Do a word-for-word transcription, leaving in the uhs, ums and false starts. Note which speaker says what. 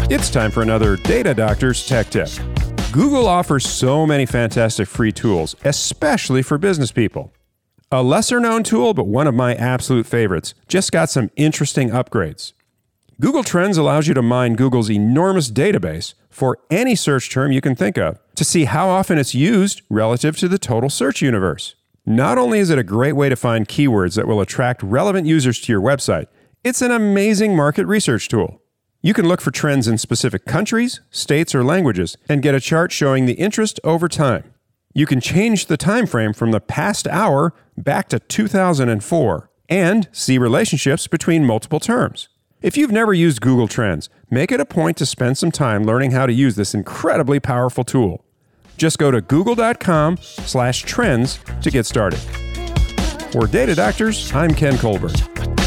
Speaker 1: It's time for another Data Doctors Tech Tip. Google offers so many fantastic free tools, especially for business people. A lesser-known tool, but one of my absolute favorites, just got some interesting upgrades. Google Trends allows you to mine Google's enormous database for any search term you can think of to see how often it's used relative to the total search universe. Not only is it a great way to find keywords that will attract relevant users to your website, it's an amazing market research tool. You can look for trends in specific countries, states, or languages and get a chart showing the interest over time. You can change the time frame from the past hour back to two thousand four and see relationships between multiple terms. If you've never used Google Trends, make it a point to spend some time learning how to use this incredibly powerful tool. Just go to google.com slash trends to get started. For Data Doctors, I'm Ken Colbert.